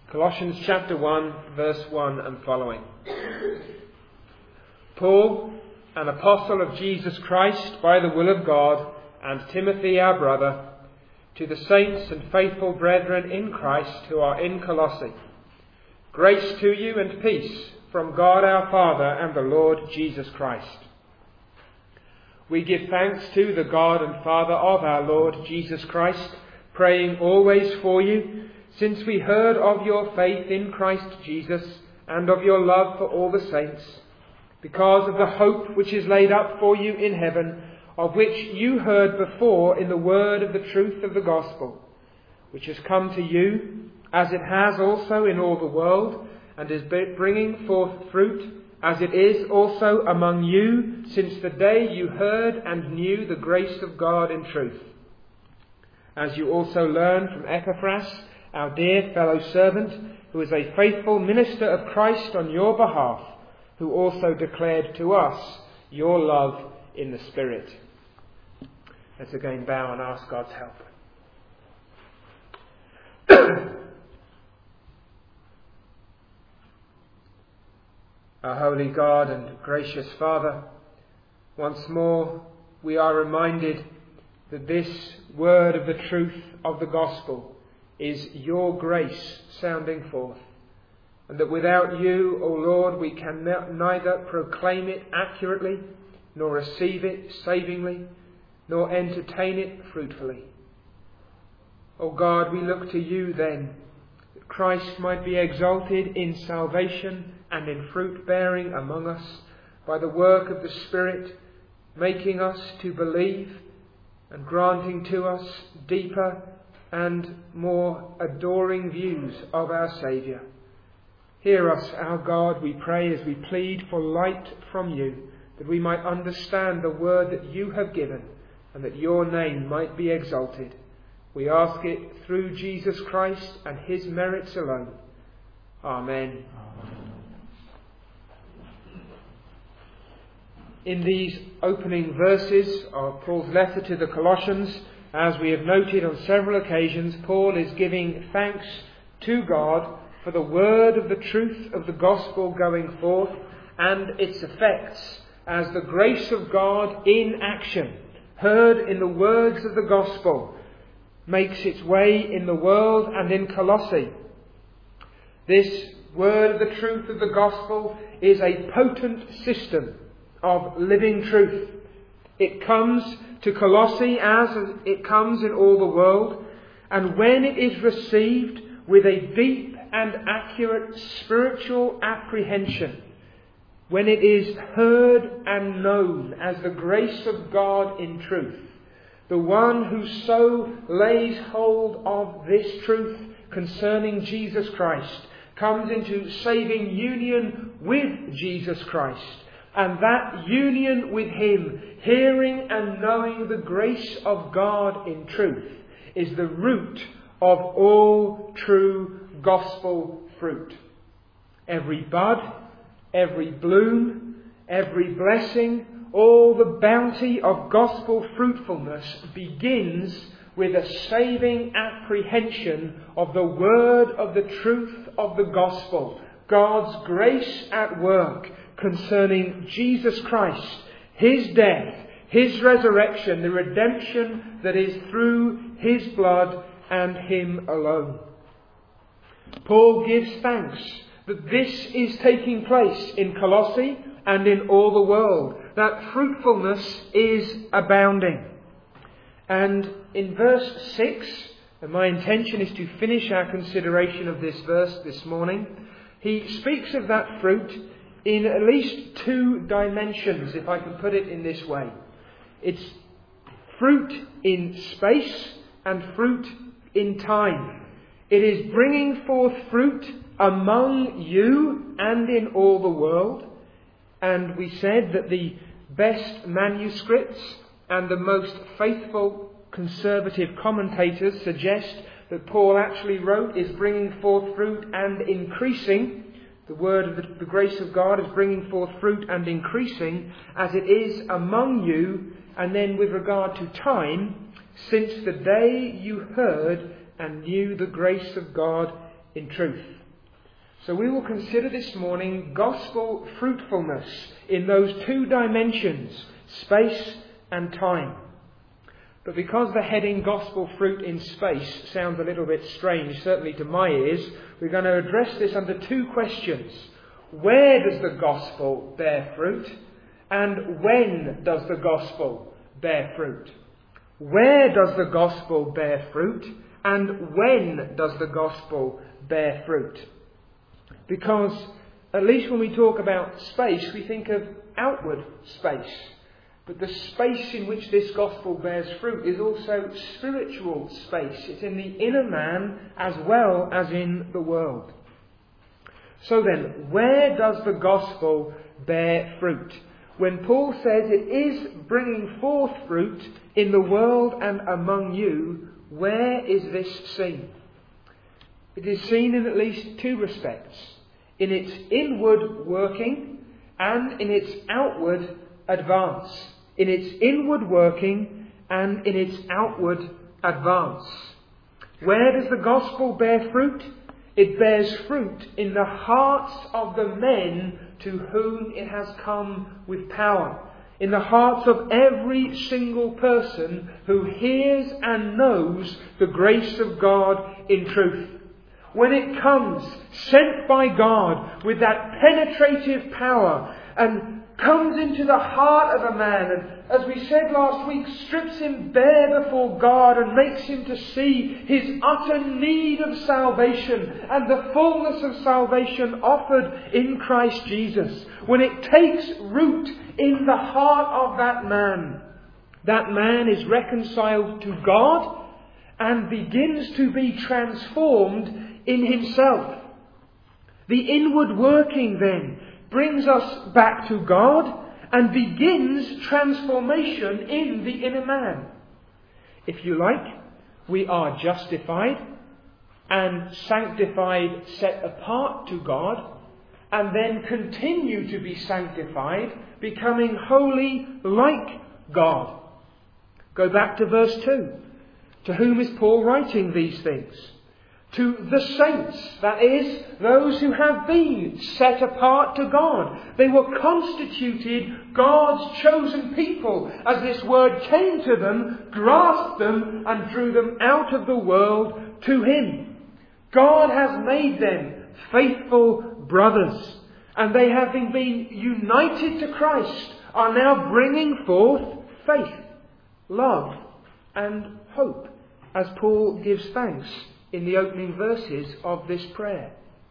Colossians chapter 1, verse 1 and following. Paul, an apostle of Jesus Christ by the will of God, and Timothy our brother, to the saints and faithful brethren in Christ who are in Colossae. Grace to you and peace from God our Father and the Lord Jesus Christ. We give thanks to the God and Father of our Lord Jesus Christ, praying always for you, since we heard of your faith in Christ Jesus and of your love for all the saints, because of the hope which is laid up for you in heaven, of which you heard before in the word of the truth of the gospel, which has come to you, as it has also in all the world, and is bringing forth fruit, as it is also among you, since the day you heard and knew the grace of God in truth. As you also learned from Epaphras, our dear fellow servant, who is a faithful minister of Christ on your behalf, who also declared to us your love in the Spirit. Let's again bow and ask God's help. Our holy God and gracious Father, once more we are reminded that this word of the truth of the gospel is your grace sounding forth, and that without you, O Lord, we can neither proclaim it accurately, nor receive it savingly, nor entertain it fruitfully. O God, we look to you then, that Christ might be exalted in salvation and in fruit bearing among us by the work of the Spirit, making us to believe and granting to us deeper and more adoring views of our Saviour. Hear us, our God, we pray, as we plead for light from you, that we might understand the word that you have given, and that your name might be exalted. We ask it through Jesus Christ and his merits alone. Amen. In these opening verses of Paul's letter to the Colossians, as we have noted on several occasions, Paul is giving thanks to God for the word of the truth of the gospel going forth and its effects as the grace of God in action, heard in the words of the gospel, makes its way in the world and in Colossae. This word of the truth of the gospel is a potent system of living truth. It comes to Colossae as it comes in all the world, and when it is received with a deep and accurate spiritual apprehension, when it is heard and known as the grace of God in truth, the one who so lays hold of this truth concerning Jesus Christ comes into saving union with Jesus Christ, and that union with him, hearing and knowing the grace of God in truth, is the root of all true gospel fruit. Every bud, every bloom, every blessing, all the bounty of gospel fruitfulness begins with a saving apprehension of the word of the truth of the gospel, God's grace at work concerning Jesus Christ, his death, his resurrection, the redemption that is through his blood and him alone. Paul gives thanks that this is taking place in Colossae and in all the world, that fruitfulness is abounding. And in verse 6, and my intention is to finish our consideration of this verse this morning, he speaks of that fruit in at least two dimensions, if I can put it in this way. It's fruit in space and fruit in time. It is bringing forth fruit among you and in all the world. And we said that the best manuscripts and the most faithful conservative commentators suggest that Paul actually wrote is bringing forth fruit and increasing. The word of the grace of God is bringing forth fruit and increasing as it is among you. And then with regard to time, since the day you heard and knew the grace of God in truth. So we will consider this morning gospel fruitfulness in those two dimensions, space and time. But because the heading gospel fruit in space sounds a little bit strange, certainly to my ears, we're going to address this under two questions. Where does the gospel bear fruit? And when does the gospel bear fruit? Where does the gospel bear fruit? And when does the gospel bear fruit? Because, at least when we talk about space, we think of outward space. But the space in which this gospel bears fruit is also spiritual space. It's in the inner man as well as in the world. So then, where does the gospel bear fruit? When Paul says it is bringing forth fruit in the world and among you, where is this seen? It is seen in at least two respects. In its inward working and in its outward advance. In its inward working and in its outward advance. Where does the gospel bear fruit? It bears fruit in the hearts of the men to whom it has come with power. In the hearts of every single person who hears and knows the grace of God in truth. When it comes, sent by God with that penetrative power and comes into the heart of a man and, as we said last week, strips him bare before God and makes him to see his utter need of salvation and the fullness of salvation offered in Christ Jesus. When it takes root in the heart of that man is reconciled to God and begins to be transformed in himself. The inward working then brings us back to God and begins transformation in the inner man. If you like, we are justified and sanctified, set apart to God, and then continue to be sanctified, becoming holy like God. Go back to verse 2. To whom is Paul writing these things? To the saints, that is, those who have been set apart to God. They were constituted God's chosen people as this word came to them, grasped them and drew them out of the world to Him. God has made them faithful brothers, and they, having been united to Christ, are now bringing forth faith, love and hope, as Paul gives thanks in the opening verses of this prayer.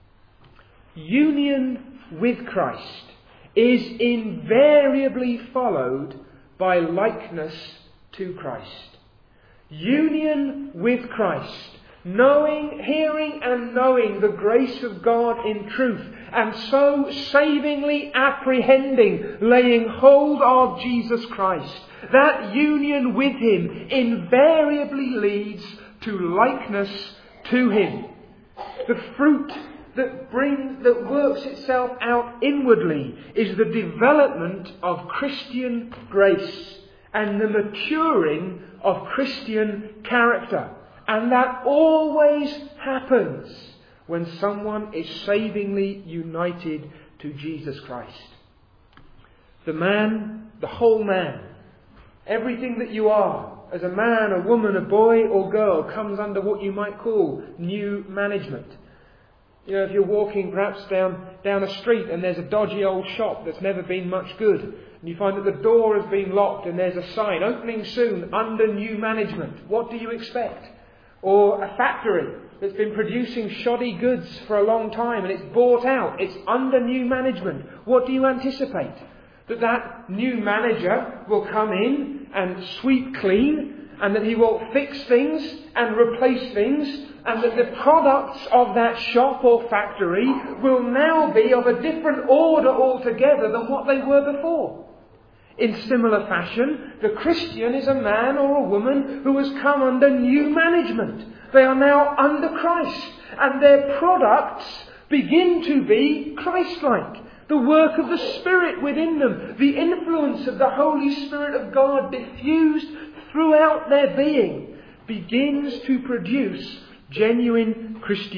Union with Christ is invariably followed by likeness to Christ. Union with Christ, hearing and knowing the grace of God in truth, and so savingly apprehending, laying hold of Jesus Christ. That union with Him invariably leads to likeness to Him. The fruit that works itself out inwardly is the development of Christian grace and the maturing of Christian character. And that always happens when someone is savingly united to Jesus Christ. The man, the whole man, everything that you are, as a man, a woman, a boy or girl, comes under what you might call new management. You know, if you're walking perhaps down a street and there's a dodgy old shop that's never been much good, and you find that the door has been locked and there's a sign, opening soon, under new management, what do you expect? Or a factory that's been producing shoddy goods for a long time and it's bought out, it's under new management. What do you anticipate? That new manager will come in and sweep clean, and that he will fix things and replace things, and that the products of that shop or factory will now be of a different order altogether than what they were before. In similar fashion, the Christian is a man or a woman who has come under new management. They are now under Christ, and their products begin to be Christ-like. The work of the Spirit within them, the influence of the Holy Spirit of God diffused throughout their being, begins to produce genuine Christian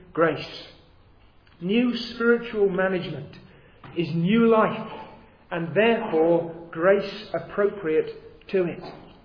grace. New spiritual management is new life, and therefore grace appropriate to it.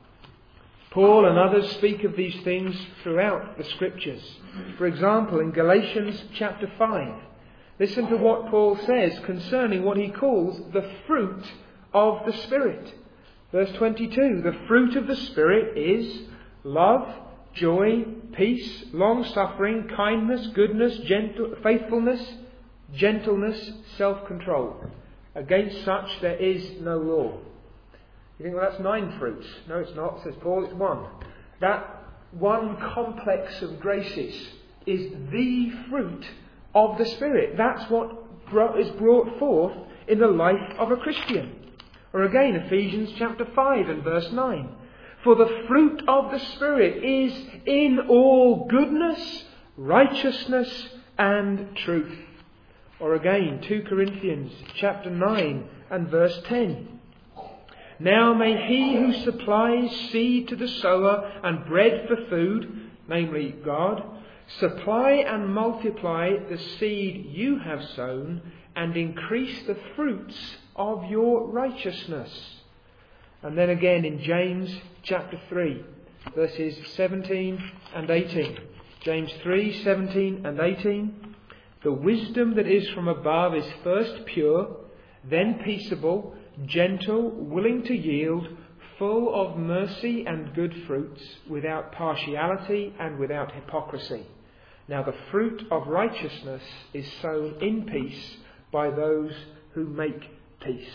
Paul and others speak of these things throughout the Scriptures. For example, in Galatians chapter 5, listen to what Paul says concerning what he calls the fruit of the Spirit. Verse 22, the fruit of the Spirit is love, joy, peace, long-suffering, kindness, goodness, faithfulness, gentleness, self-control. Against such there is no law. You think, well, that's 9 fruits. No, it's not, says Paul, it's 1. That one complex of graces is the fruit of the Spirit. That's what is brought forth in the life of a Christian. Or again, Ephesians chapter 5 and verse 9. For the fruit of the Spirit is in all goodness, righteousness and truth. Or again, 2 Corinthians chapter 9 and verse 10. Now may he who supplies seed to the sower and bread for food, namely God, supply and multiply the seed you have sown and increase the fruits of your righteousness. And then again in James chapter 3, verses 17 and 18. James 3, 17 and 18. The wisdom that is from above is first pure, then peaceable, gentle, willing to yield, full of mercy and good fruits, without partiality and without hypocrisy. Now the fruit of righteousness is sown in peace by those who make peace.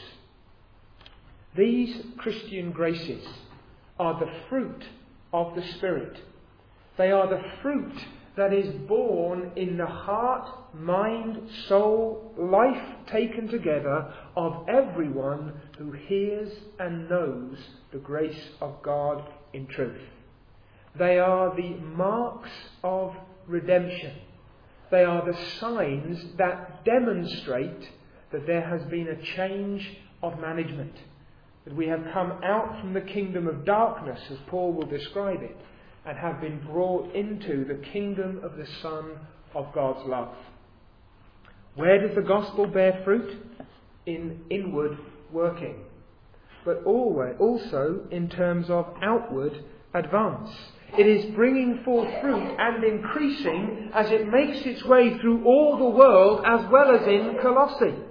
These Christian graces are the fruit of the Spirit. They are the fruit that is born in the heart, mind, soul, life taken together of everyone who hears and knows the grace of God in truth. They are the marks of redemption. They are the signs that demonstrate that there has been a change of management, that we have come out from the kingdom of darkness, as Paul will describe it, and have been brought into the kingdom of the Son of God's love. Where does the gospel bear fruit? In inward working, but always also in terms of outward advance. It is bringing forth fruit and increasing as it makes its way through all the world, as well as in Colossae.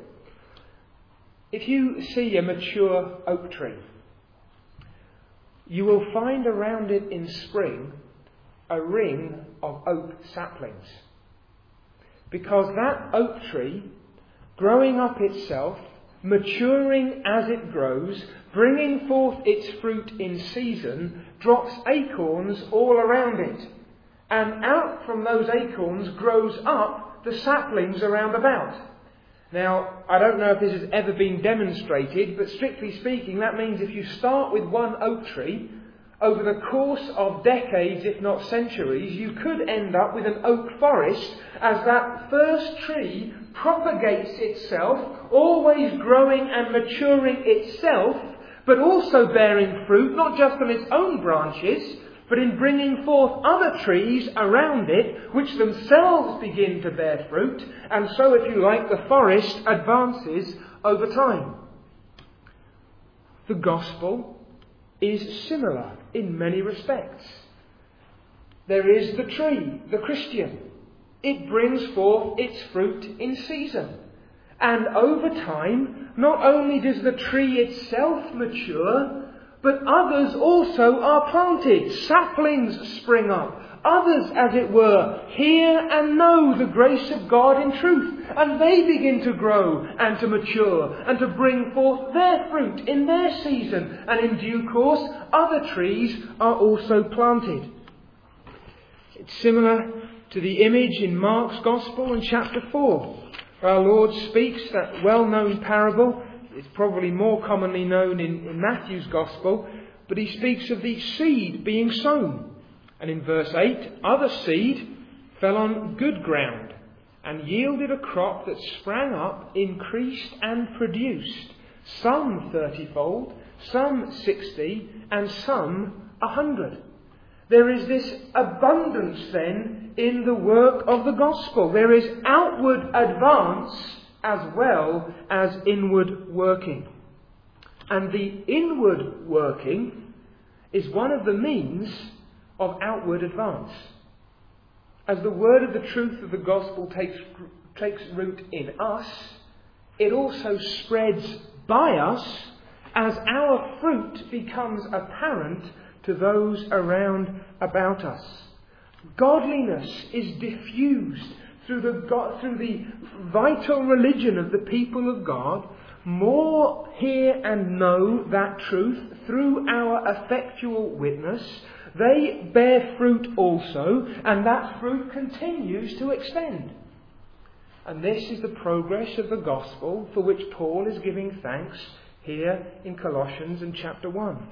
If you see a mature oak tree, you will find around it in spring a ring of oak saplings. Because that oak tree, growing up itself, maturing as it grows, bringing forth its fruit in season, drops acorns all around it. And out from those acorns grows up the saplings around about. Now, I don't know if this has ever been demonstrated, but strictly speaking, that means if you start with one oak tree, over the course of decades, if not centuries, you could end up with an oak forest as that first tree propagates itself, always growing and maturing itself, but also bearing fruit, not just on its own branches, but in bringing forth other trees around it, which themselves begin to bear fruit, and so, if you like, the forest advances over time. The gospel is similar in many respects. There is the tree, the Christian. It brings forth its fruit in season. And over time, not only does the tree itself mature, but others also are planted. Saplings spring up. Others, as it were, hear and know the grace of God in truth. And they begin to grow and to mature and to bring forth their fruit in their season. And in due course, other trees are also planted. It's similar to the image in Mark's Gospel in chapter 4. Our Lord speaks that well-known parable. It's probably more commonly known in Matthew's Gospel, but he speaks of the seed being sown. And in verse 8, other seed fell on good ground and yielded a crop that sprang up, increased and produced, some 30-fold, some 60, and some 100. There is this abundance then in the work of the gospel. There is outward advance as well as inward working. And the inward working is one of the means of outward advance. As the word of the truth of the gospel takes root in us, it also spreads by us as our fruit becomes apparent to those around about us. Godliness is diffused through the vital religion of the people of God. More hear and know that truth through our effectual witness. They bear fruit also, and that fruit continues to extend. And this is the progress of the gospel for which Paul is giving thanks here in Colossians and chapter 1.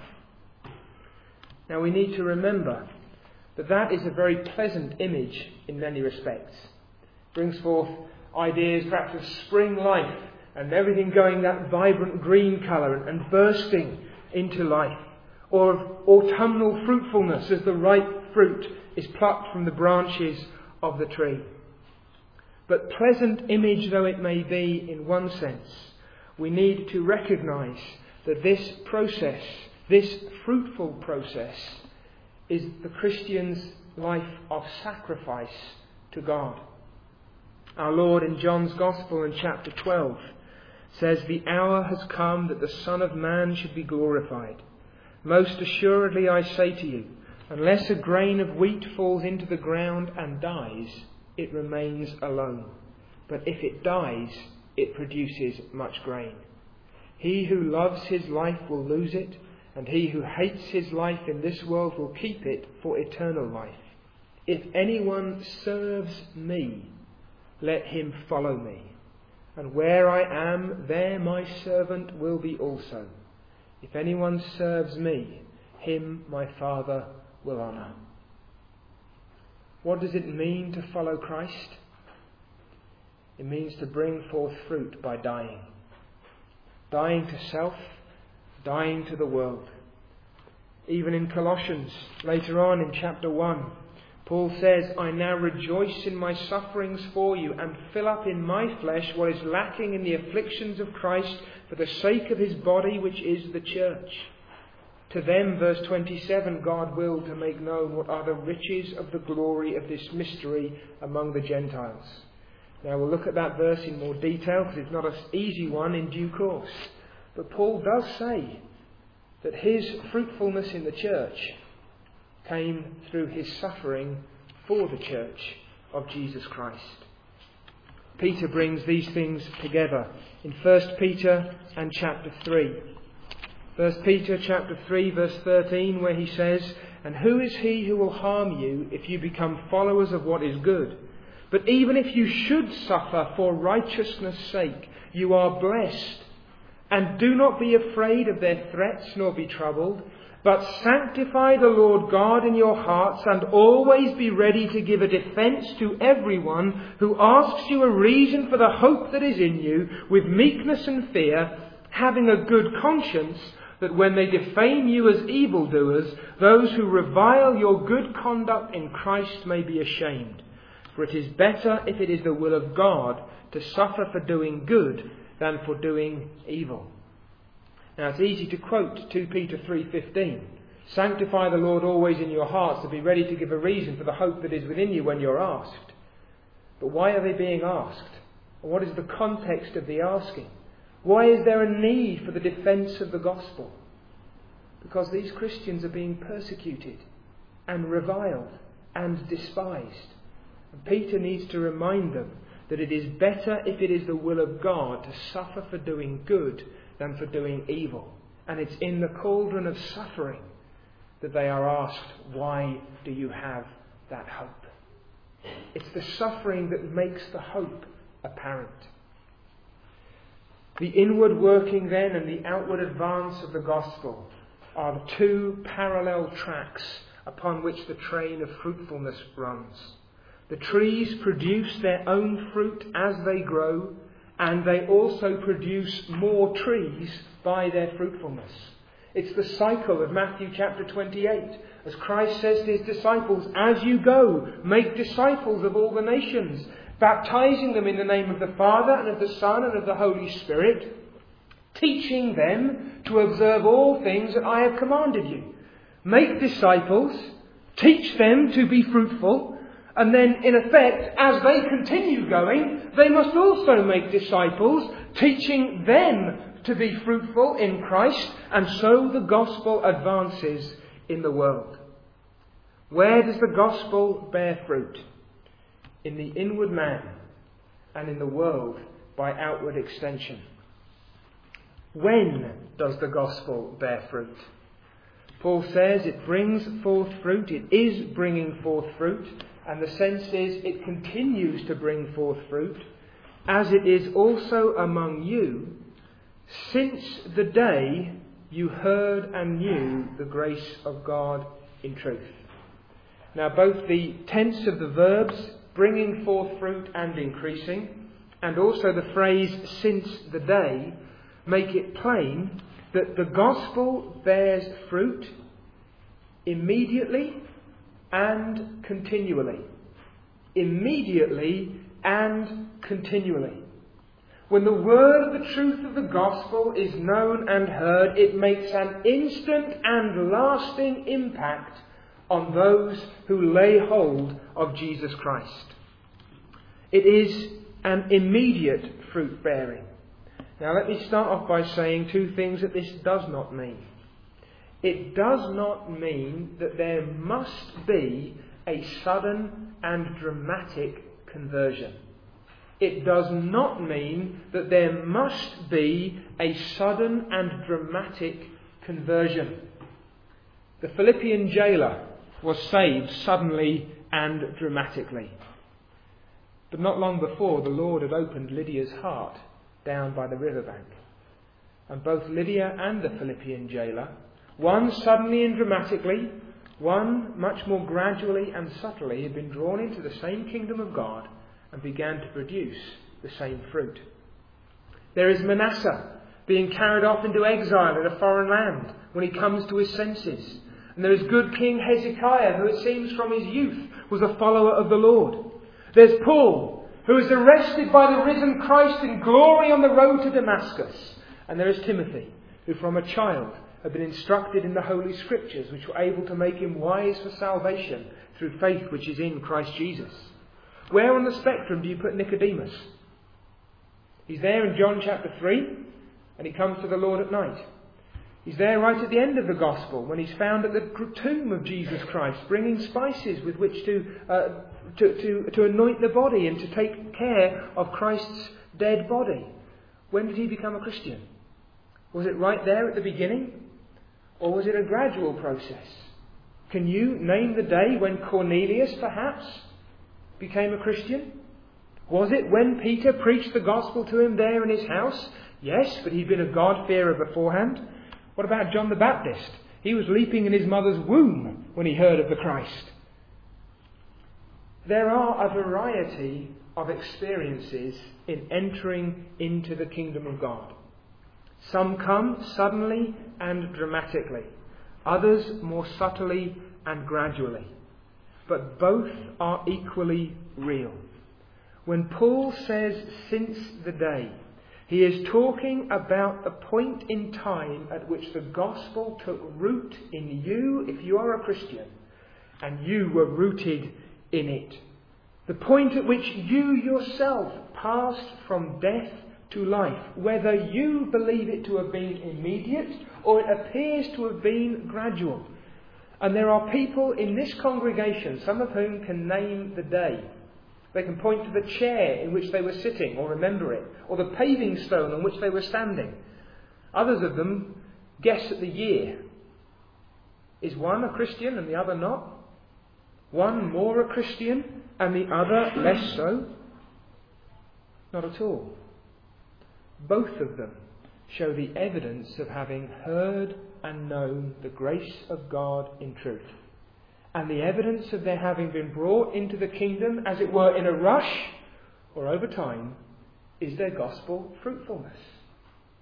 Now we need to remember that that is a very pleasant image in many respects. It brings forth ideas perhaps of spring life and everything going that vibrant green colour and bursting into life. Or of autumnal fruitfulness as the ripe fruit is plucked from the branches of the tree. But pleasant image though it may be in one sense, we need to recognise that this process, this fruitful process, is the Christian's life of sacrifice to God. Our Lord in John's Gospel in chapter 12 says, "The hour has come that the Son of Man should be glorified. Most assuredly I say to you, unless a grain of wheat falls into the ground and dies, it remains alone. But if it dies, it produces much grain. He who loves his life will lose it, and he who hates his life in this world will keep it for eternal life. If anyone serves me, let him follow me. And where I am, there my servant will be also. If anyone serves me, him my Father will honour." What does it mean to follow Christ? It means to bring forth fruit by dying. Dying to self, dying to the world. Even in Colossians, later on in chapter 1, Paul says, "I now rejoice in my sufferings for you and fill up in my flesh what is lacking in the afflictions of Christ for the sake of his body, which is the church. To them," verse 27, "God willed to make known what are the riches of the glory of this mystery among the Gentiles." Now we'll look at that verse in more detail because it's not an easy one in due course. But Paul does say that his fruitfulness in the church came through his suffering for the church of Jesus Christ. Peter brings these things together in 1 Peter and chapter 3. 1 Peter chapter 3 verse 13, where he says, "And who is he who will harm you if you become followers of what is good? But even if you should suffer for righteousness' sake, you are blessed. And do not be afraid of their threats, nor be troubled, but sanctify the Lord God in your hearts, and always be ready to give a defence to everyone who asks you a reason for the hope that is in you, with meekness and fear, having a good conscience, that when they defame you as evildoers, those who revile your good conduct in Christ may be ashamed. For it is better, if it is the will of God, to suffer for doing good than for doing evil." Now it's easy to quote 2 Peter 3:15. "Sanctify the Lord always in your hearts, to be ready to give a reason for the hope that is within you when you're asked." But why are they being asked? What is the context of the asking? Why is there a need for the defence of the gospel? Because these Christians are being persecuted and reviled and despised. And Peter needs to remind them that it is better, if it is the will of God, to suffer for doing good than for doing evil. And it's in the cauldron of suffering that they are asked, "Why do you have that hope?" It's the suffering that makes the hope apparent. The inward working then and the outward advance of the gospel are the two parallel tracks upon which the train of fruitfulness runs. The trees produce their own fruit as they grow, and they also produce more trees by their fruitfulness. It's the cycle of Matthew chapter 28. As Christ says to his disciples, as you go, make disciples of all the nations, baptizing them in the name of the Father and of the Son and of the Holy Spirit, teaching them to observe all things that I have commanded you. Make disciples, teach them to be fruitful, and then in effect, as they continue going, they must also make disciples, teaching them to be fruitful in Christ, and so the gospel advances in the world. Where does the gospel bear fruit? In the inward man, and in the world by outward extension. When does the gospel bear fruit? Paul says it brings forth fruit, it is bringing forth fruit, and the sense is it continues to bring forth fruit, as it is also among you, since the day you heard and knew the grace of God in truth. Now both the tense of the verbs, bringing forth fruit and increasing, and also the phrase since the day, make it plain that the gospel bears fruit immediately and continually. Immediately and continually. When the word of the truth of the gospel is known and heard, it makes an instant and lasting impact on those who lay hold of Jesus Christ. It is an immediate fruit bearing. Now let me start off by saying two things that this does not mean. It does not mean that there must be a sudden and dramatic conversion. It does not mean that there must be a sudden and dramatic conversion. The Philippian jailer was saved suddenly and dramatically. But not long before, the Lord had opened Lydia's heart down by the riverbank. And both Lydia and the Philippian jailer, one suddenly and dramatically, one much more gradually and subtly, had been drawn into the same kingdom of God and began to produce the same fruit. There is Manasseh being carried off into exile in a foreign land when he comes to his senses. And there is good King Hezekiah, who it seems from his youth was a follower of the Lord. There's Paul, who is arrested by the risen Christ in glory on the road to Damascus. And there is Timothy, who from a child had been instructed in the Holy Scriptures, which were able to make him wise for salvation through faith which is in Christ Jesus. Where on the spectrum do you put Nicodemus? He's there in John chapter 3, and he comes to the Lord at night. He's there right at the end of the Gospel, when he's found at the tomb of Jesus Christ, bringing spices with which to anoint the body and to take care of Christ's dead body. When did he become a Christian? Was it right there at the beginning? Or was it a gradual process? Can you name the day when Cornelius, perhaps, became a Christian? Was it when Peter preached the gospel to him there in his house? Yes, but he'd been a God-fearer beforehand. What about John the Baptist? He was leaping in his mother's womb when he heard of the Christ. There are a variety of experiences in entering into the kingdom of God. Some come suddenly and dramatically, others more subtly and gradually. But both are equally real. When Paul says since the day, he is talking about the point in time at which the gospel took root in you, if you are a Christian, and you were rooted in it. The point at which you yourself passed from death to life, whether you believe it to have been immediate or it appears to have been gradual. And there are people in this congregation, some of whom can name the day. They can point to the chair in which they were sitting or remember it, or the paving stone on which they were standing. Others of them guess at the year. Is one a Christian and the other not? One more a Christian and the other less so? Not at all. Both of them show the evidence of having heard and known the grace of God in truth. And the evidence of their having been brought into the kingdom, as it were, in a rush or over time, is their gospel fruitfulness.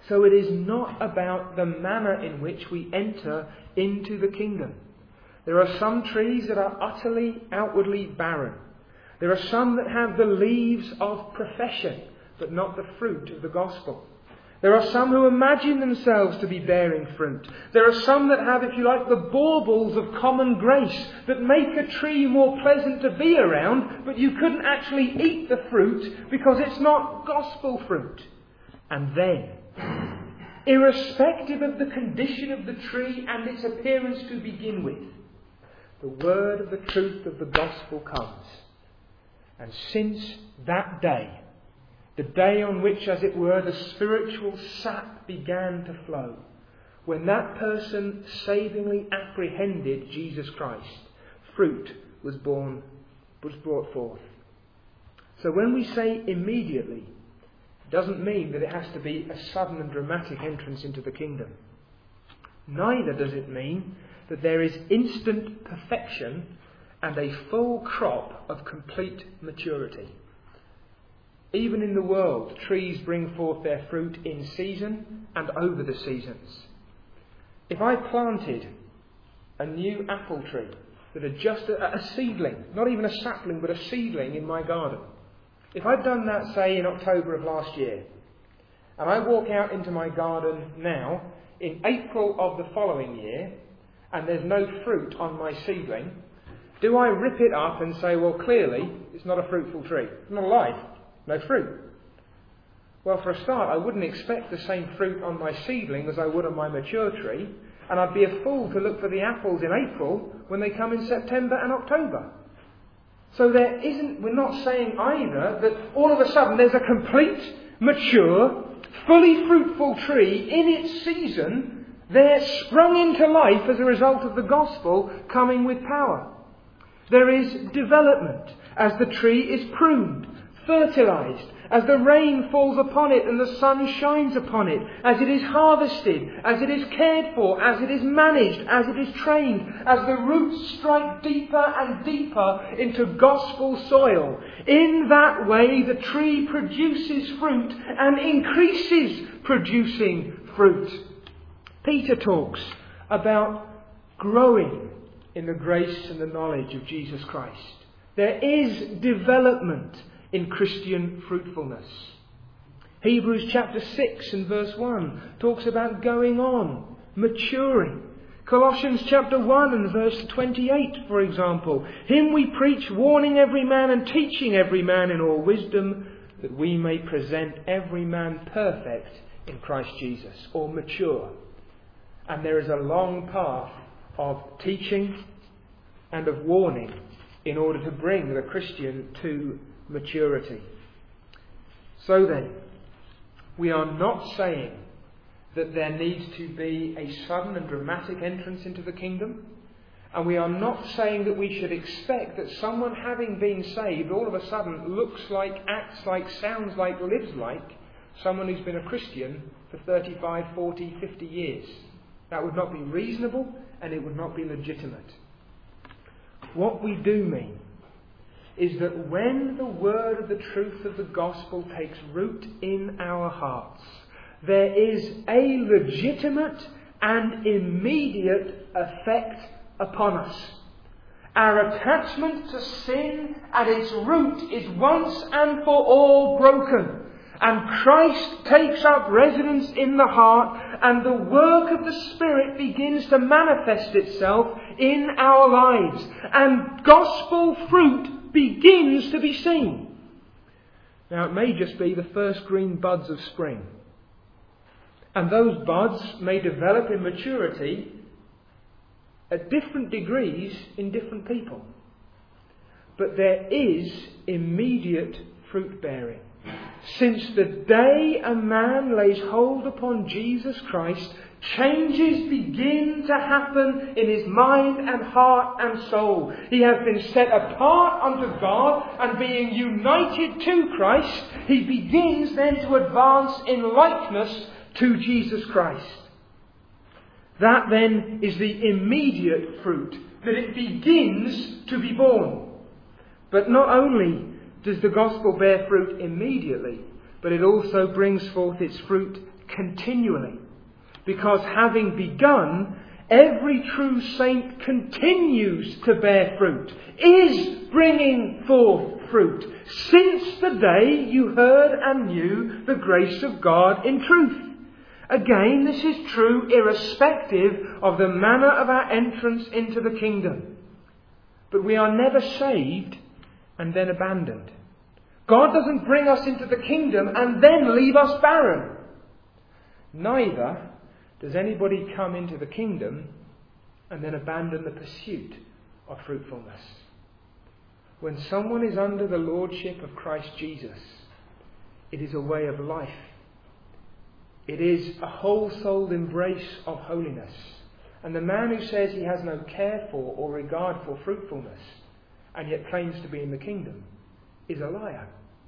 So it is not about the manner in which we enter into the kingdom. There are some trees that are utterly, outwardly barren. There are some that have the leaves of profession, but not the fruit of the gospel. There are some who imagine themselves to be bearing fruit. There are some that have, if you like, the baubles of common grace that make a tree more pleasant to be around, but you couldn't actually eat the fruit because it's not gospel fruit. And then, irrespective of the condition of the tree and its appearance to begin with, the word of the truth of the gospel comes. And since that day, the day on which, as it were, the spiritual sap began to flow, when that person savingly apprehended Jesus Christ, fruit was brought forth. So when we say immediately, it doesn't mean that it has to be a sudden and dramatic entrance into the kingdom. Neither does it mean that there is instant perfection and a full crop of complete maturity. Even in the world, trees bring forth their fruit in season and over the seasons. If I planted a new apple tree that had just a seedling, not even a sapling, but a seedling in my garden, if I'd done that, say, in October of last year, and I walk out into my garden now, in April of the following year, and there's no fruit on my seedling, do I rip it up and say, well, clearly, it's not a fruitful tree? It's not alive. No fruit. Well, for a start, I wouldn't expect the same fruit on my seedling as I would on my mature tree, and I'd be a fool to look for the apples in April when they come in September and October. So we're not saying either that all of a sudden there's a complete, mature, fully fruitful tree in its season there sprung into life as a result of the gospel coming with power. There is development as the tree is pruned, fertilized, as the rain falls upon it and the sun shines upon it, as it is harvested, as it is cared for, as it is managed, as it is trained, as the roots strike deeper and deeper into gospel soil. In that way, the tree produces fruit and increases producing fruit. Peter talks about growing in the grace and the knowledge of Jesus Christ. There is development in Christian fruitfulness. Hebrews chapter 6 and verse 1 talks about going on, maturing. Colossians chapter 1 and verse 28, for example. Him we preach, warning every man and teaching every man in all wisdom, that we may present every man perfect in Christ Jesus, or mature. And there is a long path of teaching and of warning in order to bring the Christian to maturity. So then, we are not saying that there needs to be a sudden and dramatic entrance into the kingdom, and we are not saying that we should expect that someone having been saved all of a sudden looks like, acts like, sounds like, lives like someone who's been a Christian for 35, 40, 50 years. That would not be reasonable and it would not be legitimate. What we do mean is that when the word of the truth of the gospel takes root in our hearts, there is a legitimate and immediate effect upon us. Our attachment to sin at its root is once and for all broken. And Christ takes up residence in the heart, and the work of the Spirit begins to manifest itself in our lives. And gospel fruit begins to be seen. Now, it may just be the first green buds of spring. And those buds may develop in maturity at different degrees in different people. But there is immediate fruit bearing. Since the day a man lays hold upon Jesus Christ, changes begin to happen in his mind and heart and soul. He has been set apart unto God, and being united to Christ, he begins then to advance in likeness to Jesus Christ. That then is the immediate fruit, that it begins to be born. But not only does the gospel bear fruit immediately, but it also brings forth its fruit continually. Because having begun, every true saint continues to bear fruit, is bringing forth fruit, since the day you heard and knew the grace of God in truth. Again, this is true irrespective of the manner of our entrance into the kingdom. But we are never saved and then abandoned. God doesn't bring us into the kingdom and then leave us barren. Neither does anybody come into the kingdom and then abandon the pursuit of fruitfulness. When someone is under the lordship of Christ Jesus, it is a way of life. It is a whole-souled embrace of holiness. And the man who says he has no care for or regard for fruitfulness and yet claims to be in the kingdom is a liar.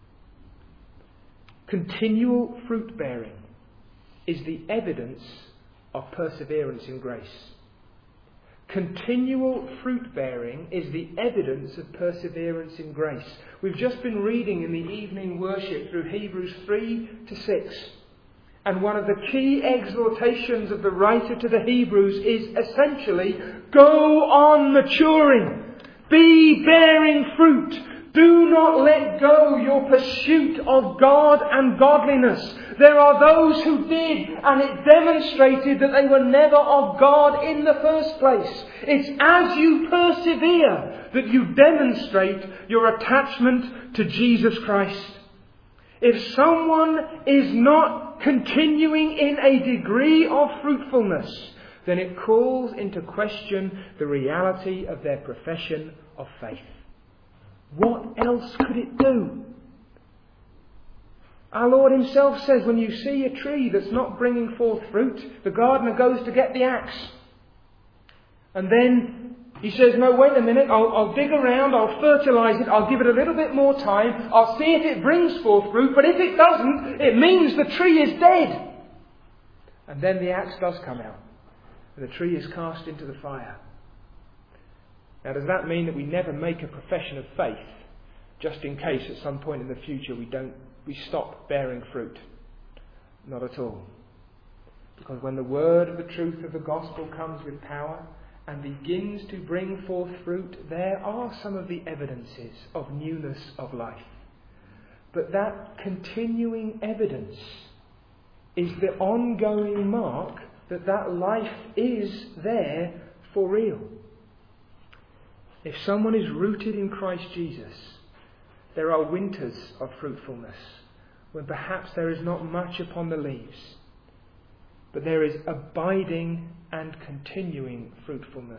Continual fruit bearing is the evidence of perseverance in grace. Continual fruit bearing is the evidence of perseverance in grace. We've just been reading in the evening worship through Hebrews 3 to 6. And one of the key exhortations of the writer to the Hebrews is essentially, go on maturing, be bearing fruit. Do not let go your pursuit of God and godliness. There are those who did, and it demonstrated that they were never of God in the first place. It's as you persevere that you demonstrate your attachment to Jesus Christ. If someone is not continuing in a degree of fruitfulness, then it calls into question the reality of their profession of faith. What else could it do? Our Lord himself says, when you see a tree that's not bringing forth fruit, the gardener goes to get the axe. And then he says, no, wait a minute, I'll dig around, I'll fertilise it, I'll give it a little bit more time, I'll see if it brings forth fruit, but if it doesn't, it means the tree is dead. And then the axe does come out, and the tree is cast into the fire. Now, does that mean that we never make a profession of faith, just in case at some point in the future we stop bearing fruit? Not at all. Because when the word of the truth of the gospel comes with power and begins to bring forth fruit, there are some of the evidences of newness of life. But that continuing evidence is the ongoing mark that that life is there for real. If someone is rooted in Christ Jesus, there are winters of fruitfulness when perhaps there is not much upon the leaves, but there is abiding and continuing fruitfulness.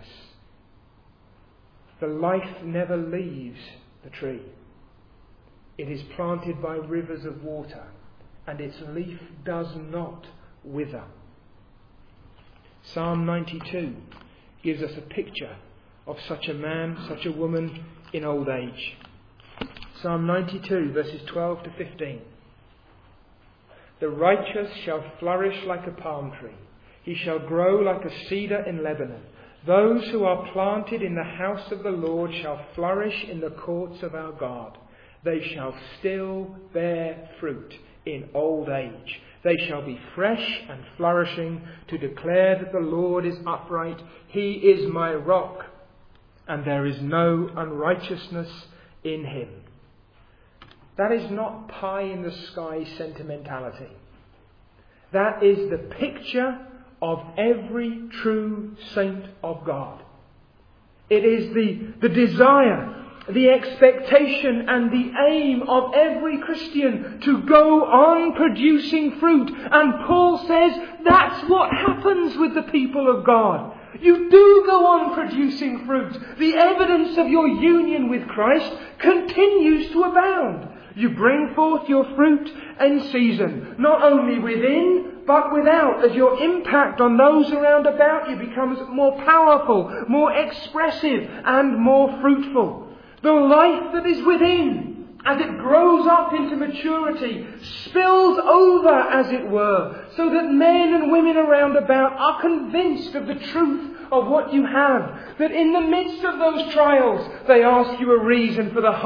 The life never leaves the tree. It is planted by rivers of water, and its leaf does not wither. Psalm 92 gives us a picture of such a man, such a woman in old age. Psalm 92, verses 12 to 15. The righteous shall flourish like a palm tree. He shall grow like a cedar in Lebanon. Those who are planted in the house of the Lord shall flourish in the courts of our God. They shall still bear fruit in old age. They shall be fresh and flourishing to declare that the Lord is upright. He is my rock, and there is no unrighteousness in him. That is not pie in the sky sentimentality. That is the picture of every true saint of God. It is the desire, the expectation and the aim of every Christian to go on producing fruit. And Paul says that's what happens with the people of God. You do go on producing fruit. The evidence of your union with Christ continues to abound. You bring forth your fruit in season, not only within, but without. As your impact on those around about you becomes more powerful, more expressive, and more fruitful. The life that is within, as it grows up into maturity, spills over, as it were, so that men and women around about are convinced of the truth of what you have. That in the midst of those trials, they ask you a reason for the hope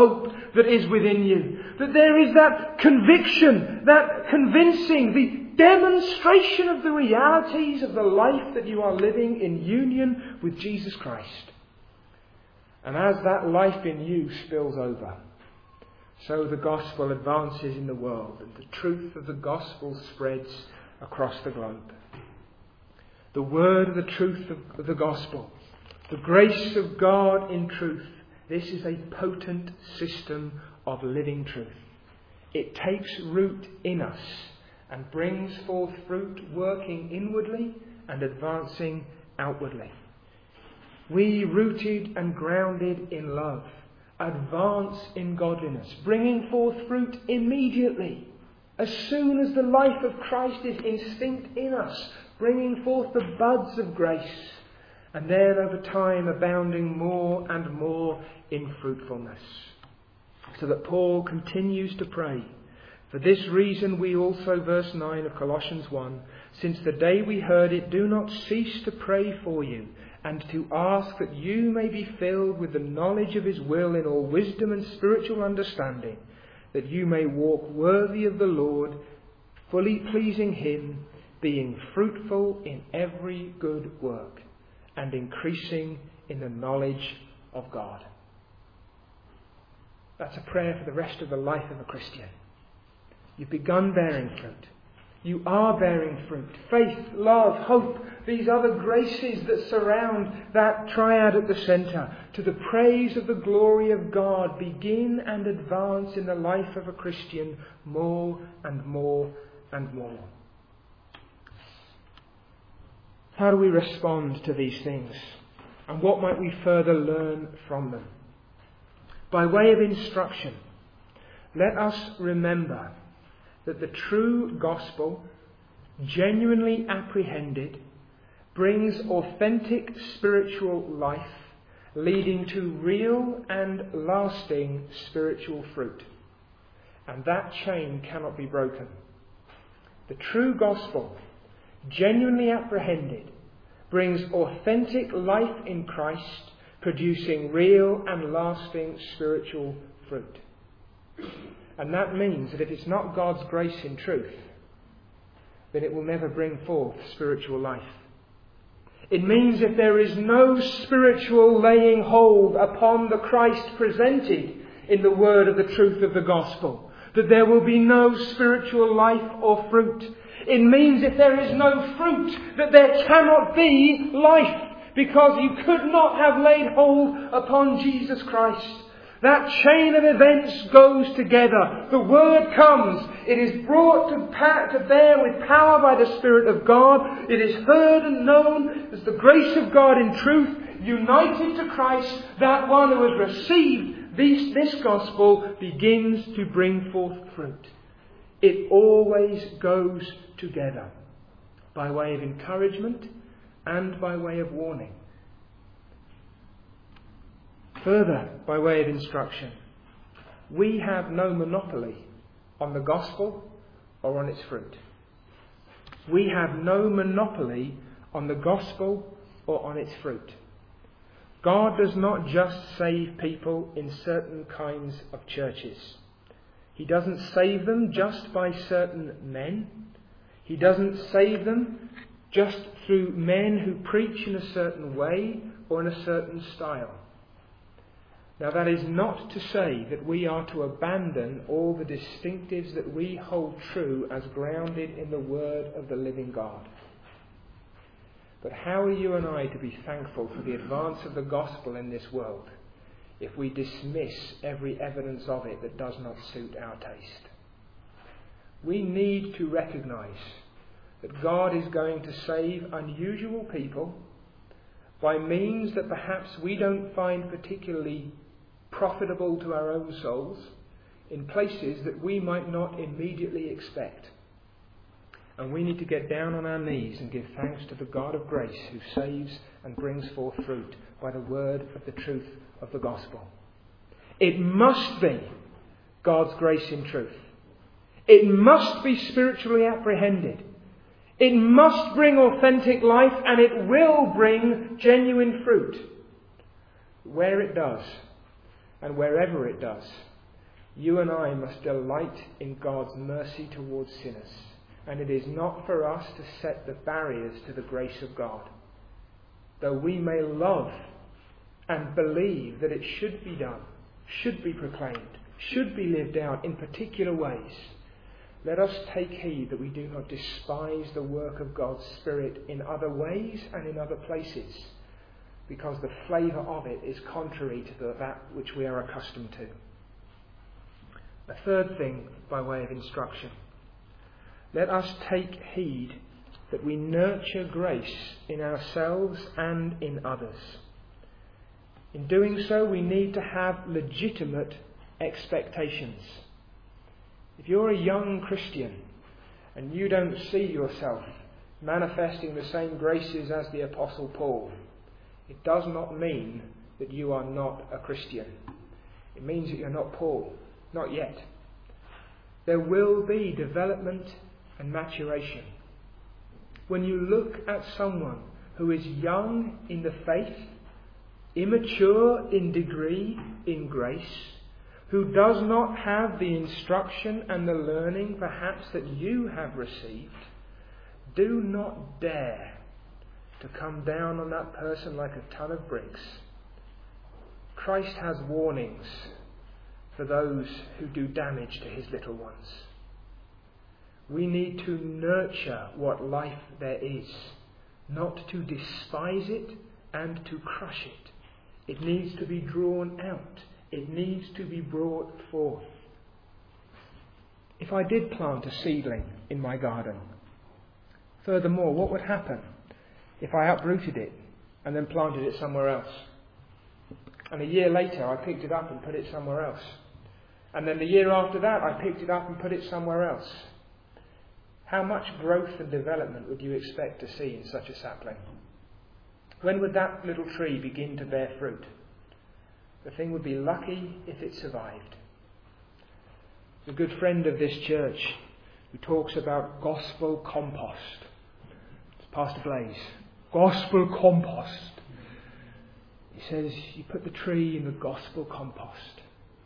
that is within you. That there is that conviction, that convincing, the demonstration of the realities of the life that you are living in union with Jesus Christ. And as that life in you spills over, so the gospel advances in the world and the truth of the gospel spreads across the globe. The word of the truth of the gospel, the grace of God in truth, this is a potent system of living truth. It takes root in us and brings forth fruit, working inwardly and advancing outwardly. We, rooted and grounded in love, advance in godliness, bringing forth fruit immediately, as soon as the life of Christ is instinct in us, bringing forth the buds of grace, and then over time abounding more and more in fruitfulness. So that Paul continues to pray, "For this reason we also," verse 9 of Colossians 1, "since the day we heard it, do not cease to pray for you, and to ask that you may be filled with the knowledge of His will in all wisdom and spiritual understanding, that you may walk worthy of the Lord, fully pleasing Him, being fruitful in every good work, and increasing in the knowledge of God." That's a prayer for the rest of the life of a Christian. You've begun bearing fruit. You are bearing fruit. Faith, love, hope, these other graces that surround that triad at the centre, to the praise of the glory of God, begin and advance in the life of a Christian more and more and more. How do we respond to these things? And what might we further learn from them? By way of instruction, let us remember that the true gospel, genuinely apprehended, brings authentic spiritual life, leading to real and lasting spiritual fruit. And that chain cannot be broken. The true gospel, genuinely apprehended, brings authentic life in Christ, producing real and lasting spiritual fruit. And that means that if it's not God's grace in truth, then it will never bring forth spiritual life. It means if there is no spiritual laying hold upon the Christ presented in the word of the truth of the gospel, that there will be no spiritual life or fruit. It means if there is no fruit, that there cannot be life, because you could not have laid hold upon Jesus Christ. That chain of events goes together. The word comes. It is brought to bear with power by the Spirit of God. It is heard and known as the grace of God in truth, united to Christ. That one who has received this gospel begins to bring forth fruit. It always goes together, by way of encouragement and by way of warning. Further, by way of instruction, we have no monopoly on the gospel or on its fruit. We have no monopoly on the gospel or on its fruit. God does not just save people in certain kinds of churches. He doesn't save them just by certain men. He doesn't save them just through men who preach in a certain way or in a certain style. Now, that is not to say that we are to abandon all the distinctives that we hold true as grounded in the word of the living God. But how are you and I to be thankful for the advance of the gospel in this world if we dismiss every evidence of it that does not suit our taste? We need to recognise that God is going to save unusual people by means that perhaps we don't find particularly profitable to our own souls, in places that we might not immediately expect. And we need to get down on our knees and give thanks to the God of grace who saves and brings forth fruit by the word of the truth of the gospel. It must be God's grace in truth. It must be spiritually apprehended. It must bring authentic life, and it will bring genuine fruit. Where it does, and wherever it does, You and I must delight in God's mercy towards sinners, and it is not for us to set the barriers to the grace of God. Though we may love and believe that it should be done, should be proclaimed, should be lived out in particular ways, let us take heed that we do not despise the work of God's Spirit in other ways and in other places, because the flavour of it is contrary to that which we are accustomed to. A third thing by way of instruction. Let us take heed that we nurture grace in ourselves and in others. In doing so, we need to have legitimate expectations. If you're a young Christian and you don't see yourself manifesting the same graces as the Apostle Paul, it does not mean that you are not a Christian. It means that you're not Paul. Not yet. There will be development and maturation. When you look at someone who is young in the faith, immature in degree in grace, who does not have the instruction and the learning perhaps that you have received, do not dare to come down on that person like a ton of bricks. Christ has warnings for those who do damage to his little ones. We need to nurture what life there is, not to despise it and to crush it. It needs to be drawn out. It needs to be brought forth. If I did plant a seedling in my garden, furthermore, what would happen if I uprooted it and then planted it somewhere else? And a year later I picked it up and put it somewhere else. And then the year after that I picked it up and put it somewhere else. How much growth and development would you expect to see in such a sapling? When would that little tree begin to bear fruit? The thing would be lucky if it survived. A good friend of this church who talks about gospel compost. It's Pastor Blaze. Gospel compost. He says you put the tree in the gospel compost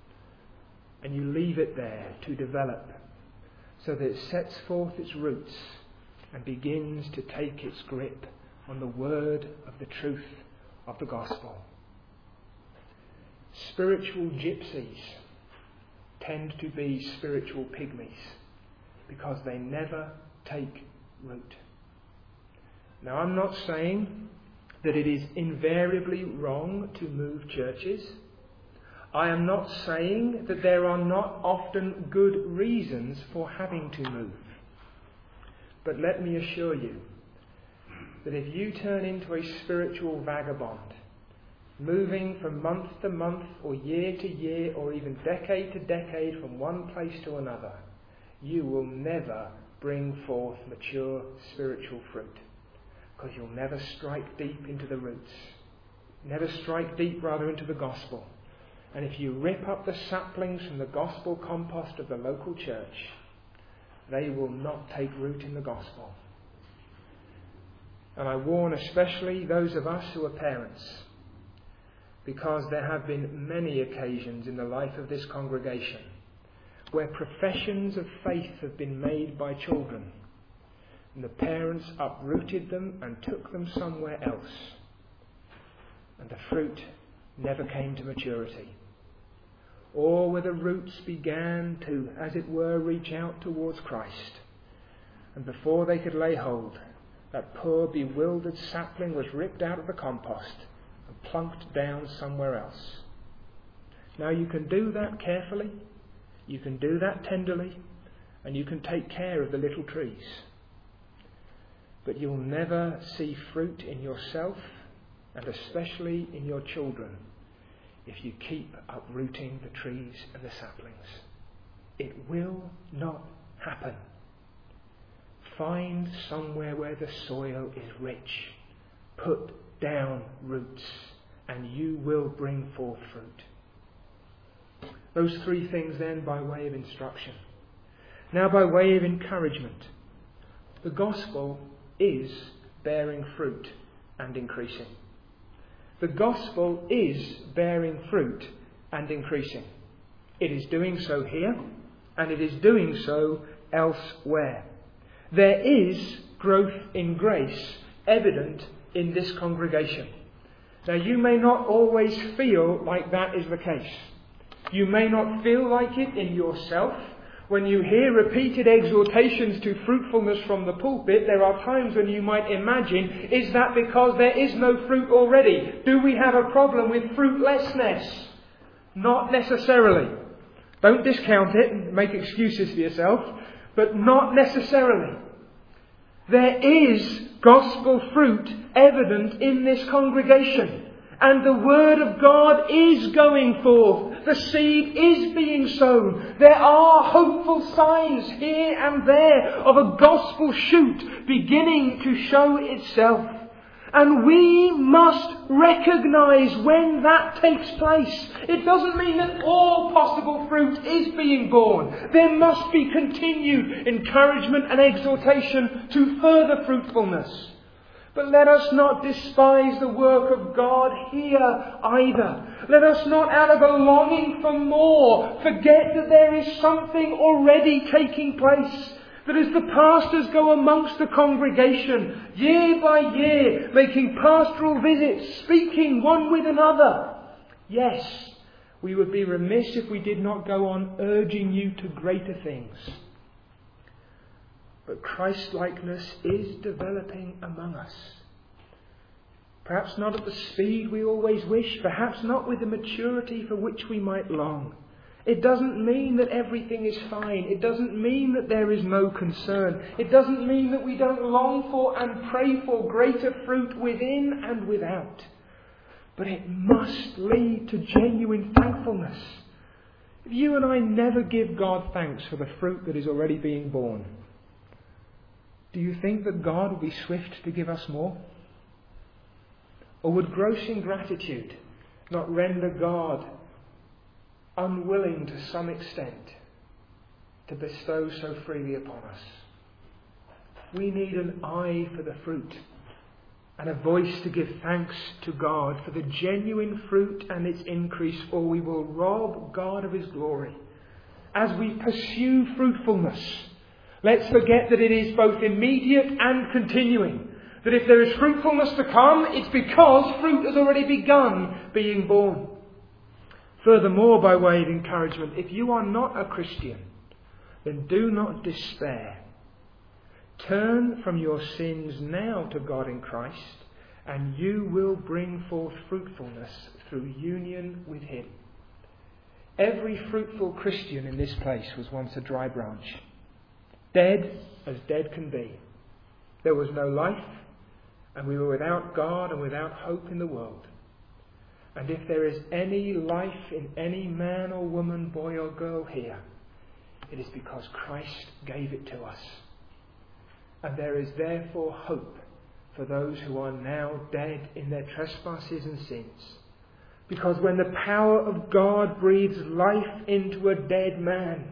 and you leave it there to develop so that it sets forth its roots and begins to take its grip on the word of the truth of the gospel. Spiritual gypsies tend to be spiritual pygmies because they never take root. Now, I'm not saying that it is invariably wrong to move churches. I am not saying that there are not often good reasons for having to move. But let me assure you that if you turn into a spiritual vagabond, moving from month to month or year to year or even decade to decade from one place to another, you will never bring forth mature spiritual fruit, because you'll never strike deep into the roots, never strike deep rather into the gospel. And if you rip up the saplings from the gospel compost of the local church, they will not take root in the gospel. And I warn especially those of us who are parents, because there have been many occasions in the life of this congregation where professions of faith have been made by children, and the parents uprooted them and took them somewhere else, and the fruit never came to maturity. Or where the roots began to, as it were, reach out towards Christ, and before they could lay hold, that poor bewildered sapling was ripped out of the compost and plunked down somewhere else. Now you can do that carefully, you can do that tenderly, and you can take care of the little trees. But you'll never see fruit in yourself, and especially in your children, if you keep uprooting the trees and the saplings. It will not happen. Find somewhere where the soil is rich. Put down roots, and you will bring forth fruit. Those three things then by way of instruction. Now by way of encouragement. The gospel is bearing fruit and increasing. The gospel is bearing fruit and increasing. It is doing so here, and it is doing so elsewhere. There is growth in grace evident in this congregation. Now, you may not always feel like that is the case. You may not feel like it in yourself. When you hear repeated exhortations to fruitfulness from the pulpit, there are times when you might imagine, is that because there is no fruit already? Do we have a problem with fruitlessness? Not necessarily. Don't discount it and make excuses for yourself, but not necessarily. There is gospel fruit evident in this congregation. And the Word of God is going forth. The seed is being sown. There are hopeful signs here and there of a gospel shoot beginning to show itself. And we must recognise when that takes place. It doesn't mean that all possible fruit is being borne. There must be continued encouragement and exhortation to further fruitfulness. But let us not despise the work of God here either. Let us not, out of a longing for more, forget that there is something already taking place. That as the pastors go amongst the congregation, year by year, making pastoral visits, speaking one with another, yes, we would be remiss if we did not go on urging you to greater things. But Christ-likeness is developing among us. Perhaps not at the speed we always wish, perhaps not with the maturity for which we might long. It doesn't mean that everything is fine. It doesn't mean that there is no concern. It doesn't mean that we don't long for and pray for greater fruit within and without. But it must lead to genuine thankfulness. If you and I never give God thanks for the fruit that is already being borne, do you think that God will be swift to give us more? Or would gross ingratitude not render God unwilling to some extent to bestow so freely upon us? We need an eye for the fruit and a voice to give thanks to God for the genuine fruit and its increase, or we will rob God of His glory. As we pursue fruitfulness, let's forget that it is both immediate and continuing. That if there is fruitfulness to come, it's because fruit has already begun being born. Furthermore, by way of encouragement, if you are not a Christian, then do not despair. Turn from your sins now to God in Christ, and you will bring forth fruitfulness through union with Him. Every fruitful Christian in this place was once a dry branch. Dead as dead can be. There was no life, and we were without God and without hope in the world. And if there is any life in any man or woman, boy or girl here, it is because Christ gave it to us. And there is therefore hope for those who are now dead in their trespasses and sins. Because when the power of God breathes life into a dead man,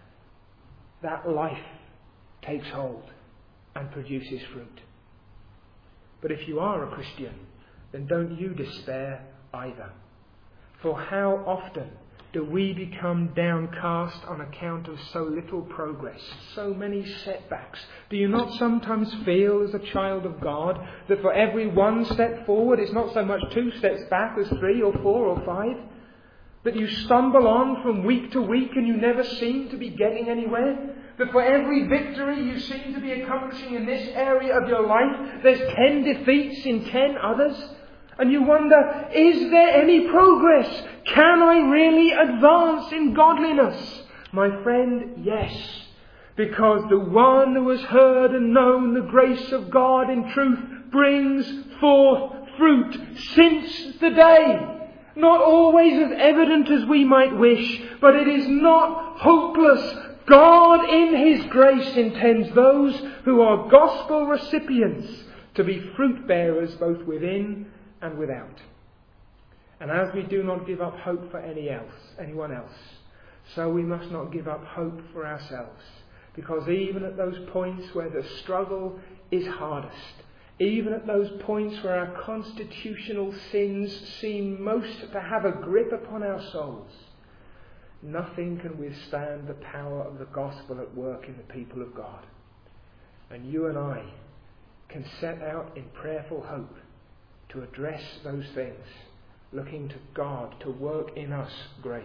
that life takes hold and produces fruit. But if you are a Christian, then don't you despair either. For how often do we become downcast on account of so little progress, so many setbacks? Do you not sometimes feel as a child of God that for every one step forward, it's not so much 2 steps back as 3 or 4 or 5? That you stumble on from week to week and you never seem to be getting anywhere? That for every victory you seem to be accomplishing in this area of your life, there's 10 defeats in 10 others? And you wonder, is there any progress? Can I really advance in godliness? My friend, yes. Because the one who has heard and known the grace of God in truth brings forth fruit since the day. Not always as evident as we might wish, but it is not hopeless. God in His grace intends those who are gospel recipients to be fruit bearers both within and without. And as we do not give up hope for anyone else, so we must not give up hope for ourselves. Because even at those points where the struggle is hardest, even at those points where our constitutional sins seem most to have a grip upon our souls, nothing can withstand the power of the gospel at work in the people of God. And you and I can set out in prayerful hope to address those things, looking to God to work in us grace.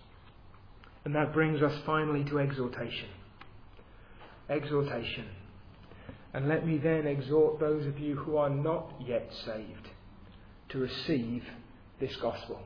And that brings us finally to exhortation. Exhortation. And let me then exhort those of you who are not yet saved to receive this gospel.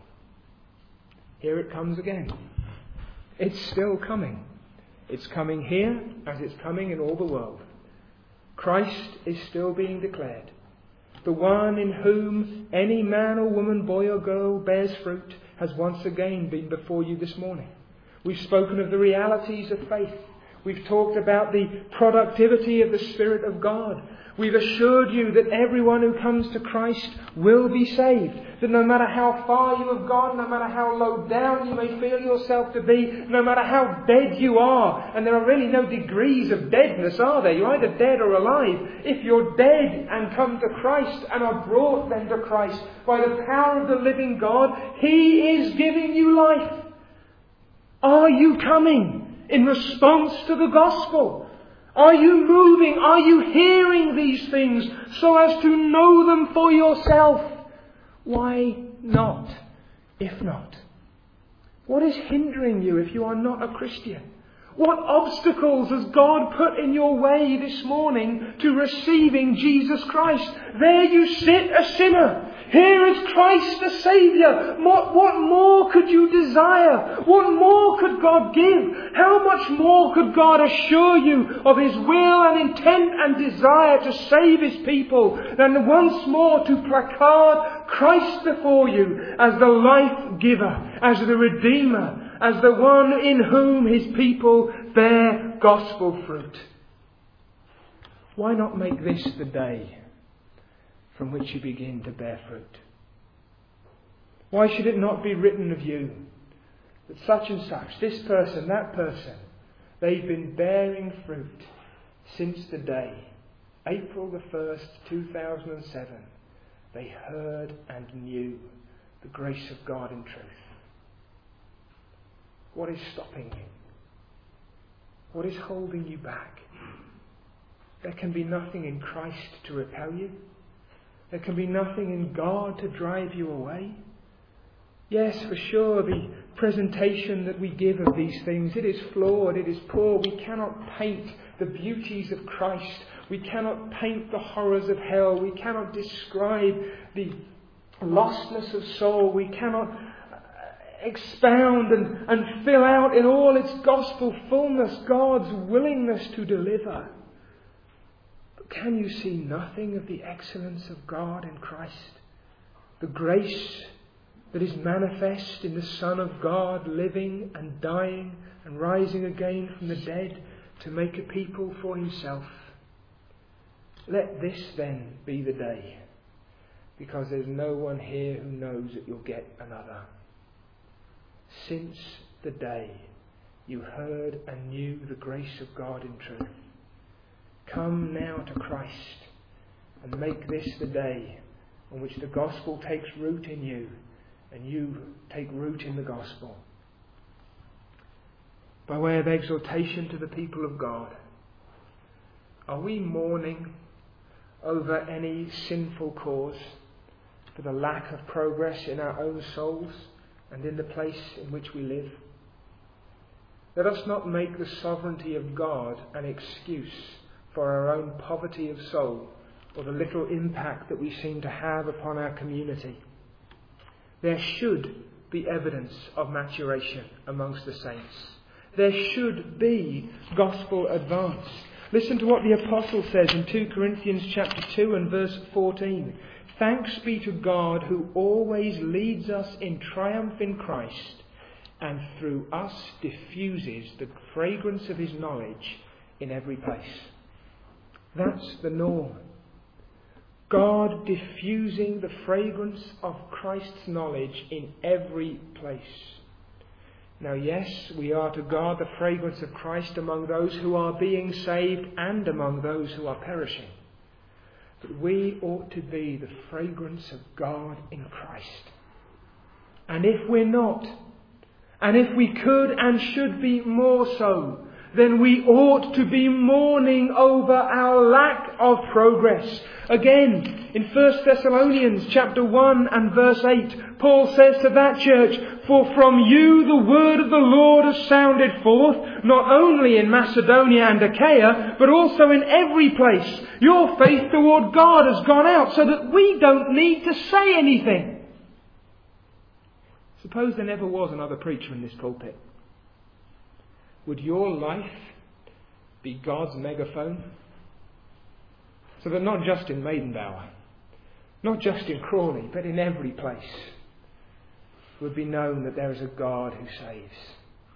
Here it comes again. It's still coming. It's coming here as it's coming in all the world. Christ is still being declared. The one in whom any man or woman, boy or girl bears fruit has once again been before you this morning. We've spoken of the realities of faith. We've talked about the productivity of the Spirit of God. We've assured you that everyone who comes to Christ will be saved. That no matter how far you have gone, no matter how low down you may feel yourself to be, no matter how dead you are, and there are really no degrees of deadness, are there? You're either dead or alive. If you're dead and come to Christ and are brought then to Christ by the power of the living God, He is giving you life. Are you coming in response to the gospel? Are you moving? Are you hearing these things so as to know them for yourself? Why not, if not? What is hindering you if you are not a Christian? What obstacles has God put in your way this morning to receiving Jesus Christ? There you sit, a sinner. Here is Christ the Saviour. What more could you desire? What more could God give? How much more could God assure you of His will and intent and desire to save His people than once more to placard Christ before you as the life giver, as the Redeemer, as the one in whom His people bear gospel fruit? Why not make this the day from which you begin to bear fruit? Why should it not be written of you that such and such, this person, that person, they've been bearing fruit since the day, April the 1st, 2007, they heard and knew the grace of God in truth? What is stopping you? What is holding you back? There can be nothing in Christ to repel you. There can be nothing in God to drive you away. Yes, for sure, the presentation that we give of these things, it is flawed, it is poor. We cannot paint the beauties of Christ. We cannot paint the horrors of hell. We cannot describe the lostness of soul. We cannot expound and fill out in all its gospel fullness God's willingness to deliver. Can you see nothing of the excellence of God in Christ? The grace that is manifest in the Son of God living and dying and rising again from the dead to make a people for Himself. Let this then be the day, because there's no one here who knows that you'll get another. Since the day you heard and knew the grace of God in truth, come now to Christ and make this the day on which the gospel takes root in you and you take root in the gospel. By way of exhortation to the people of God, are we mourning over any sinful cause for the lack of progress in our own souls and in the place in which we live? Let us not make the sovereignty of God an excuse for our own poverty of soul or the little impact that we seem to have upon our community. There should be evidence of maturation amongst the saints. There should be gospel advance. Listen to what the apostle says in 2 Corinthians chapter 2 and verse 14. Thanks be to God who always leads us in triumph in Christ and through us diffuses the fragrance of His knowledge in every place. That's the norm. God diffusing the fragrance of Christ's knowledge in every place. Now, yes, we are to guard the fragrance of Christ among those who are being saved and among those who are perishing. But we ought to be the fragrance of God in Christ. And if we're not, And if we could and should be more so, then we ought to be mourning over our lack of progress. Again, in 1 Thessalonians chapter 1 and verse 8, Paul says to that church, "For from you the word of the Lord has sounded forth, not only in Macedonia and Achaia, but also in every place. Your faith toward God has gone out, so that we don't need to say anything." Suppose there never was another preacher in this pulpit. Would your life be God's megaphone? So that not just in Maidenbower, not just in Crawley, but in every place, it would be known that there is a God who saves.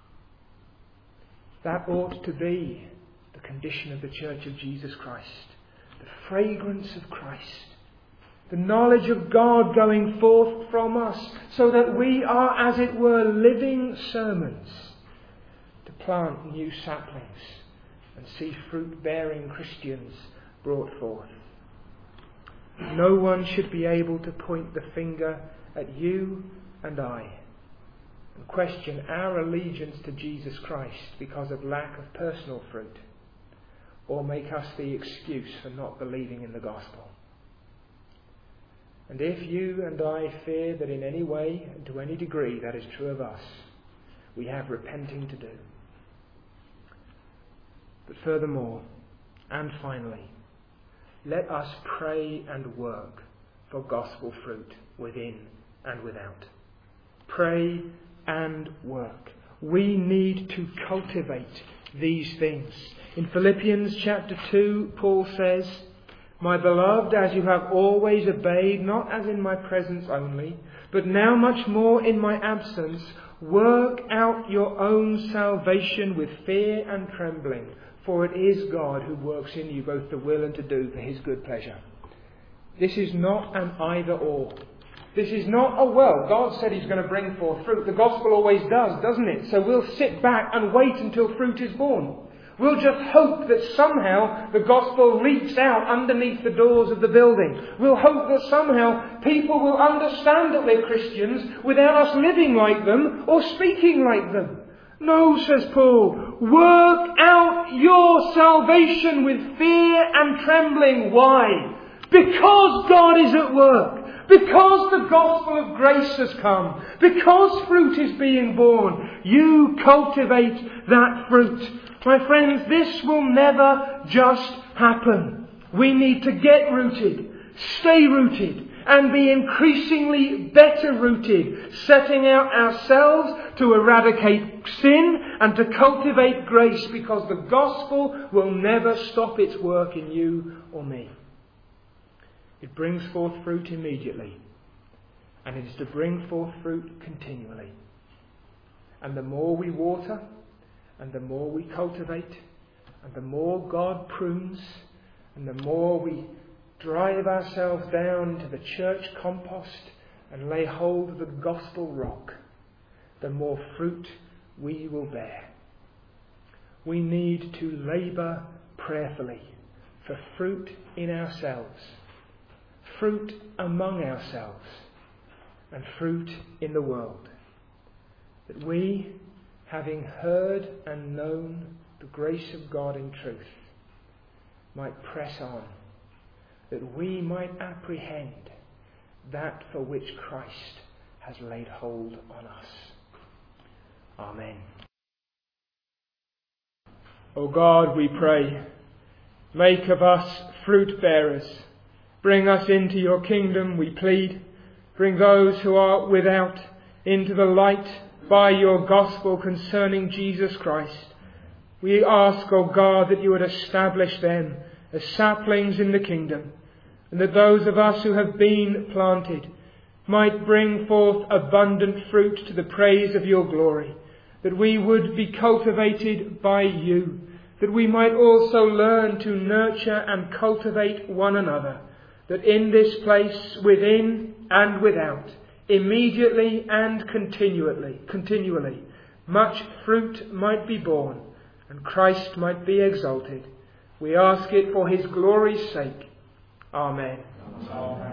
That ought to be the condition of the Church of Jesus Christ. The fragrance of Christ. The knowledge of God going forth from us, so that we are, as it were, living sermons to plant new saplings and see fruit-bearing Christians brought forth. No one should be able to point the finger at you and I and question our allegiance to Jesus Christ because of lack of personal fruit, or make us the excuse for not believing in the gospel. And if you and I fear that in any way and to any degree that is true of us, we have repenting to do. But furthermore, and finally, let us pray and work for gospel fruit within and without. Pray and work. We need to cultivate these things. In Philippians chapter 2, Paul says, "My beloved, as you have always obeyed, not as in my presence only, but now much more in my absence, work out your own salvation with fear and trembling, for it is God who works in you both to will and to do for his good pleasure." This is not an either-or. This is not, God said he's going to bring forth fruit. The gospel always does, doesn't it? So we'll sit back and wait until fruit is born. We'll just hope that somehow the gospel leaks out underneath the doors of the building. We'll hope that somehow people will understand that they're Christians without us living like them or speaking like them. No, says Paul, work out your salvation with fear and trembling. Why? Because God is at work. Because the gospel of grace has come. Because fruit is being born. You cultivate that fruit. My friends, this will never just happen. We need to get rooted, stay rooted, and be increasingly better rooted, setting out ourselves to eradicate sin and to cultivate grace, because the gospel will never stop its work in you or me. It brings forth fruit immediately, and it is to bring forth fruit continually. And the more we water, and the more we cultivate, and the more God prunes, and the more we drive ourselves down to the church compost and lay hold of the gospel rock, the more fruit we will bear. We need to labour prayerfully for fruit in ourselves, fruit among ourselves, and fruit in the world, that we, having heard and known the grace of God in truth, might press on, that we might apprehend that for which Christ has laid hold on us. Amen. O God, we pray, make of us fruit bearers. Bring us into your kingdom, we plead. Bring those who are without into the light by your gospel concerning Jesus Christ. We ask, O God, that you would establish them as saplings in the kingdom, and that those of us who have been planted might bring forth abundant fruit to the praise of your glory, that we would be cultivated by you, that we might also learn to nurture and cultivate one another, that in this place, within and without, immediately and continually, much fruit might be born, and Christ might be exalted. We ask it for his glory's sake. Amen. Amen.